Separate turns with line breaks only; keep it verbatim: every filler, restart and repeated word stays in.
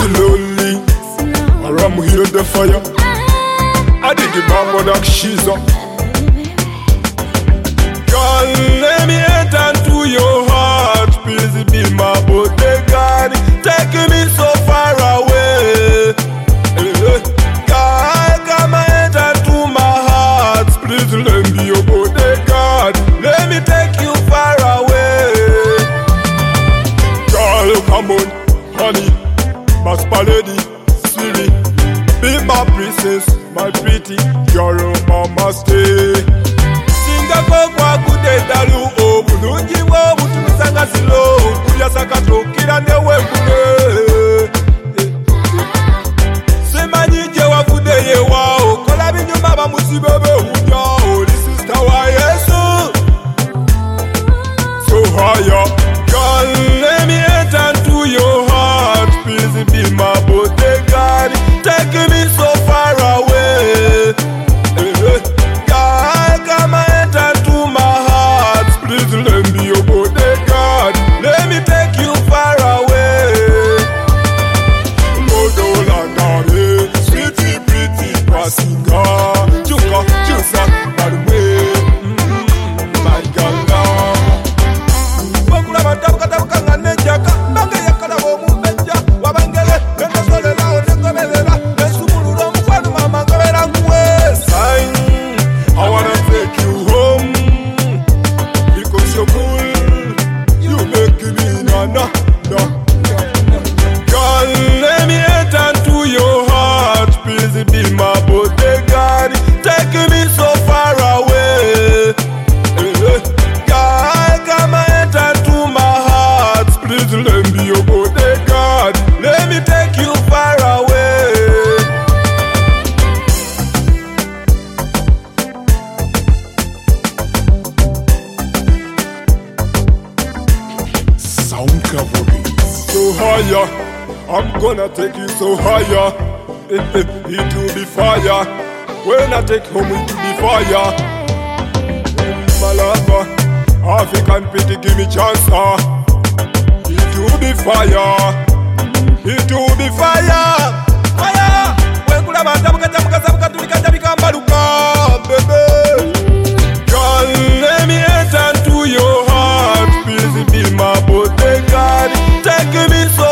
slowly, or I'm here the fire. I did the bamboo like she's up. Girl, let me enter into your heart. Please be my bodyguard. Taking me so far away. Girl, come and enter into my heart. Please let me your bodyguard. Let me take you far away. Girl, come on, honey, my lady, sweetie. Be my princess, my pretty girl, mama stay. Singa kwa kude dalu o bulungi wo butumisanga silo kulya sakato kila newe kule. Semanyi je wafude ye wao kola binyuma ba musibebe hunya o this is tawa Yesu. So higher, girl, let me enter into your heart. Please be my bodyguard. Taking me so far away. God, come and enter to my heart. Please let me your bodyguard. Let me take you far away. Modolangare, sweetie, pretty, Pasinga, Chuka, Chusa, Barwe, my ganga. Bakula matabu katabu kanga nejaka, bange yakala bomu benja, wabangele, benda sole lao nekomelela, nesumulu romu kwanu mama ngavera nguwe. Sign, I wanna take you home, because you're cool, you make me na na na. Girl, let me enter into your heart, please be my bodyguard, taking me so far away. Girl, come and enter into my heart, please let me your bodyguard, let me take you far away.
Sound cover beats.
So higher, I'm gonna take you so higher. Eh, eh, it will be fire. When I take home, it will be fire. My lover, African pretty, give me chance. ah. It will be fire. It will be fire. Fire. When kula matabuka tabuka tabuka tulika tabika mbaluka, baby. Girl, let me enter into your heart. Please be my bodyguard. Taking me so